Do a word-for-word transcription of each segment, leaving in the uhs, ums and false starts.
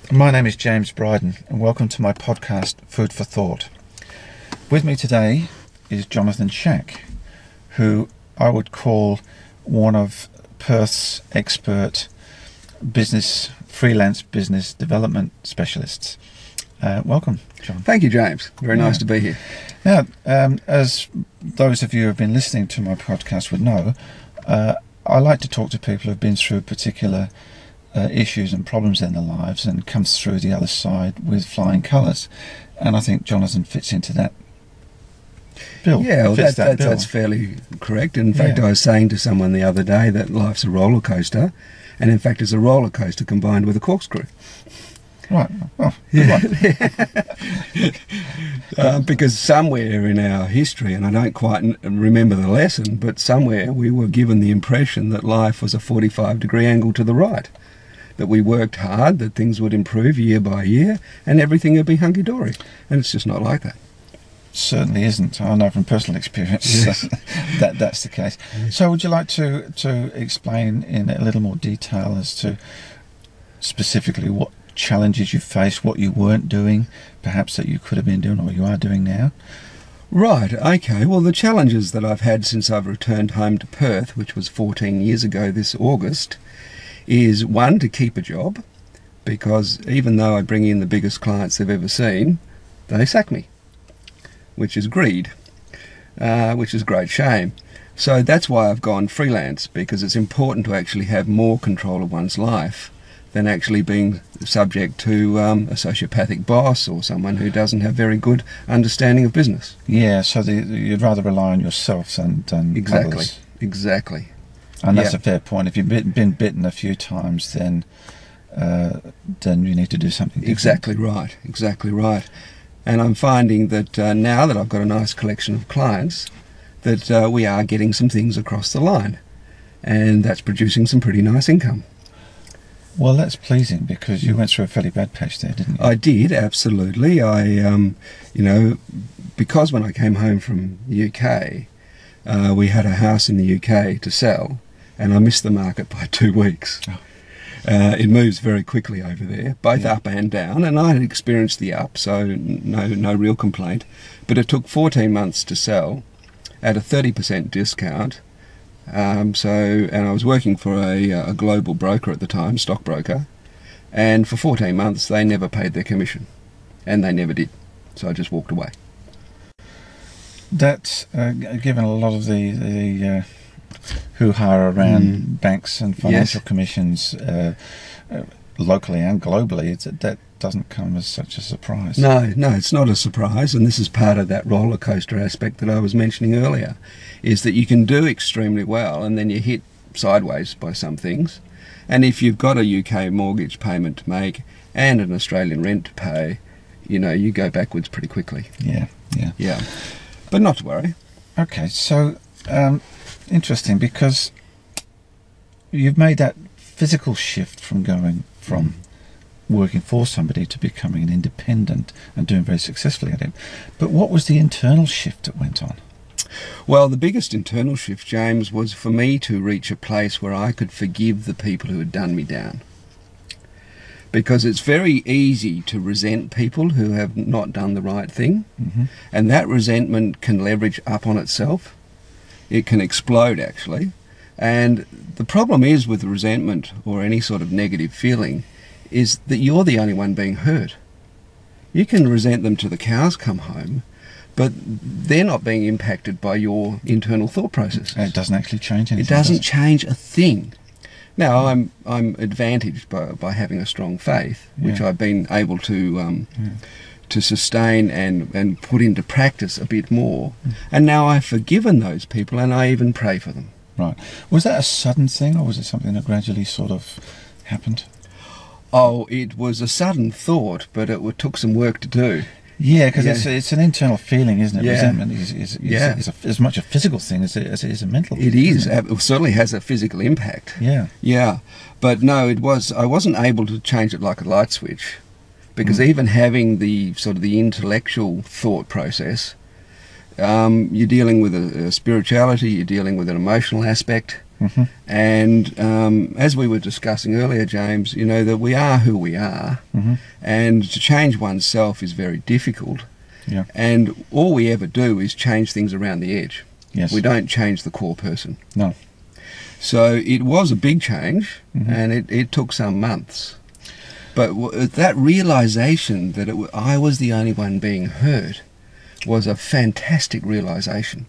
My name is James Bryden and welcome to my podcast Food for Thought. With me today is Jonathan Shack, who I would call one of Perth's expert business, freelance business development specialists. Uh, welcome, John. Thank you, James. Very Yeah. nice to be here. Now, um, as those of you who have been listening to my podcast would know, uh, I like to talk to people who have been through particular uh, issues and problems in their lives and comes through the other side with flying colours. And I think Jonathan fits into that bill. Yeah, well, Fits that, that that, bill. that's fairly correct. In fact, Yeah. I was saying to someone the other day that life's a roller coaster, and in fact, it's a roller coaster combined with a corkscrew. Right. Oh, good one. Uh, because somewhere in our history, and I don't quite n- remember the lesson, but somewhere we were given the impression that life was a forty-five degree angle to the right. That we worked hard, that things would improve year by year, and everything would be hunky-dory. And it's just not like that. Certainly isn't. I know from personal experience Yes. that that's the case. So would you like to, to explain in a little more detail as to specifically what challenges you faced, what you weren't doing, perhaps that you could have been doing or you are doing now? Right, okay. Well, the challenges that I've had since I've returned home to Perth, which was fourteen years ago this August, is one, to keep a job, because even though I bring in the biggest clients they've ever seen, they sack me, which is greed, uh, which is a great shame. So that's why I've gone freelance, because it's important to actually have more control of one's life than actually being subject to um, a sociopathic boss or someone who doesn't have very good understanding of business. Yeah, so the, you'd rather rely on yourself than, than Exactly, others. exactly. And that's Yeah. a fair point. If you've been, been bitten a few times, then uh, then you need to do something different. Exactly right, exactly right. And I'm finding that uh, now that I've got a nice collection of clients, that uh, we are getting some things across the line. And that's producing some pretty nice income. Well, that's pleasing because you went through a fairly bad patch there, didn't you? I did, absolutely. I, um, you know, because when I came home from the U K, uh, we had a house in the U K to sell, and I missed the market by two weeks. Oh. Uh, it moves very quickly over there, both Yeah. up and down, and I had experienced the up, so no, no real complaint. But it took fourteen months to sell at a thirty percent discount. Um, so, and I was working for a, a global broker at the time, stockbroker, and for fourteen months they never paid their commission, and they never did. So I just walked away. That, uh, g- given a lot of the, the uh, hoo-ha around Mm. banks and financial Yes. commissions, uh, uh, locally and globally, it's, that doesn't come as such a surprise. No, no, it's not a surprise, and this is part of that roller coaster aspect that I was mentioning earlier, is that you can do extremely well and then you hit sideways by some things. And if you've got a U K mortgage payment to make and an Australian rent to pay, you know, you go backwards pretty quickly. Yeah, yeah. Yeah. But not to worry. Okay, so um, interesting because you've made that physical shift from going from working for somebody to becoming an independent and doing very successfully at it. But what was the internal shift that went on? Well, the biggest internal shift, James, was for me to reach a place where I could forgive the people who had done me down. Because it's very easy to resent people who have not done the right thing, Mm-hmm. and that resentment can leverage up on itself. It can explode, actually. And the problem is with resentment or any sort of negative feeling is that you're the only one being hurt. You can resent them till the cows come home, but they're not being impacted by your internal thought process. It doesn't actually change anything. It doesn't does change a thing. Now, I'm I'm advantaged by, by having a strong faith, which Yeah. I've been able to um, Yeah. to sustain and, and put into practice a bit more. Mm. And now I've forgiven those people, and I even pray for them. Right. Was that a sudden thing, or was it something that gradually sort of happened? Oh, it was a sudden thought, but it w- took some work to do. Yeah, because Yeah. it's it's an internal feeling, isn't it? Yeah. Resentment is is, is, Yeah. is a, as much a physical thing as it, as it is a mental. It thing, is. isn't it? It certainly has a physical impact. Yeah. Yeah, but no, it was. I wasn't able to change it like a light switch, because Mm. even having the sort of the intellectual thought process, um, you're dealing with a, a spirituality, you're dealing with an emotional aspect, Mm-hmm. And um, as we were discussing earlier, James, you know, that we are who we are, Mm-hmm. and to change oneself is very difficult. Yeah. And all we ever do is change things around the edge. Yes. We don't change the core person. No. So it was a big change, Mm-hmm. and it, it took some months. But w- that realisation that it w- I was the only one being hurt was a fantastic realisation.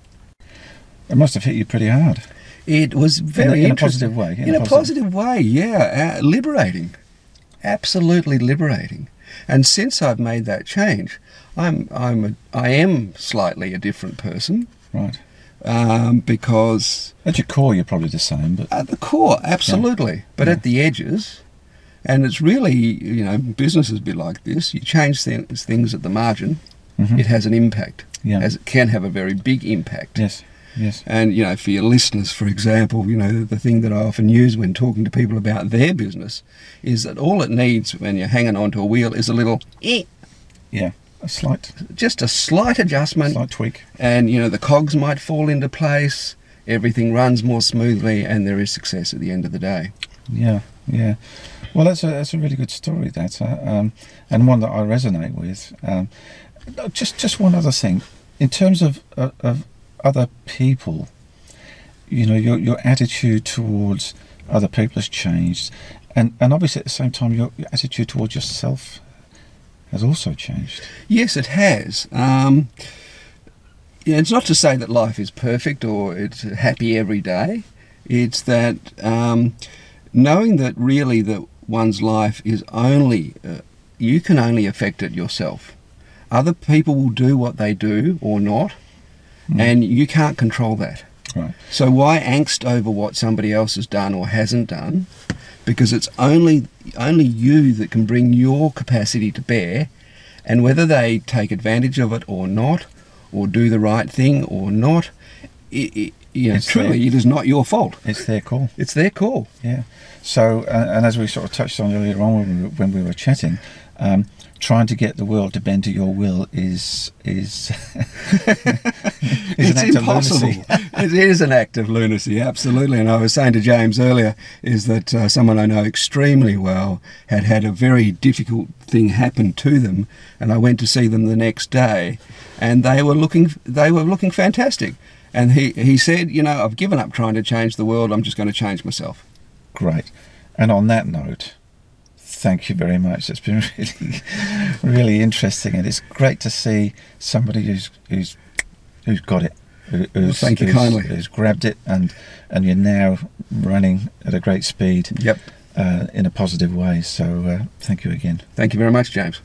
It must have hit you pretty hard. It was very in a, in a interesting. positive way. In, a positive way, yeah. Uh, liberating. Absolutely liberating. And since I've made that change, I'm I'm a, I am slightly a different person. Right. Um, because At your core, you're probably the same, but at the core, absolutely. Yeah. But yeah. at the edges, and it's really, you know, business is a bit like this. You change things, things at the margin, mm-hmm. it has an impact. Yeah. As it can have a very big impact. Yes. Yes. And, you know, for your listeners, for example, you know, the thing that I often use when talking to people about their business is that all it needs when you're hanging onto a wheel is a little, eh, Yeah. A slight, just a slight adjustment. slight tweak. And, you know, the cogs might fall into place, everything runs more smoothly, and there is success at the end of the day. Yeah. Yeah. Well, that's a that's a really good story. That uh, um, and one that I resonate with. Um, just just one other thing, in terms of uh, of other people, you know, your your attitude towards other people has changed, and and obviously at the same time your, your attitude towards yourself has also changed. Yes, it has. Um, you know, it's not to say that life is perfect or it's happy every day. It's that um, knowing that really that one's life is only, uh, you can only affect it yourself. Other people will do what they do or not, mm. and you can't control that. Right. So why angst over what somebody else has done or hasn't done? Because it's only only you that can bring your capacity to bear, and whether they take advantage of it or not, or do the right thing or not, it, it, you know, It's truly their- it is not your fault. It's their call. It's their call. Yeah. So, uh, and as we sort of touched on earlier on when we were, when we were chatting, um, trying to get the world to bend to your will is is, is an It's act of impossible. lunacy. It is an act of lunacy, absolutely. And I was saying to James earlier is that uh, someone I know extremely well had had a very difficult thing happen to them, and I went to see them the next day, and they were looking they were looking fantastic. And he, he said, you know, I've given up trying to change the world. I'm just going to change myself. Great. And on that note, thank you very much. It's been really, really interesting, and it's great to see somebody who's who's who's got it. Who, who's, Well, thank you who's, kindly. Who's grabbed it, and and you're now running at a great speed. Yep. Uh, in a positive way. So uh, thank you again. Thank you very much, James.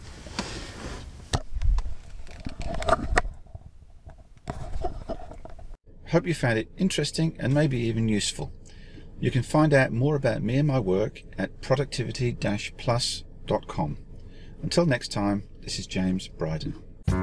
Hope you found it interesting and maybe even useful. You can find out more about me and my work at productivity dash plus dot com. Until next time, this is James Bryden.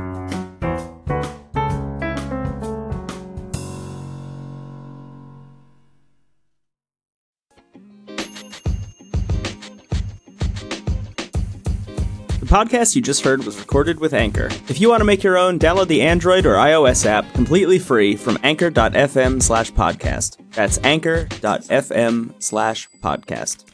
The podcast you just heard was recorded with Anchor. If you want to make your own, download the Android or iOS app completely free from anchor dot f m slash podcast. That's anchor dot f m slash podcast.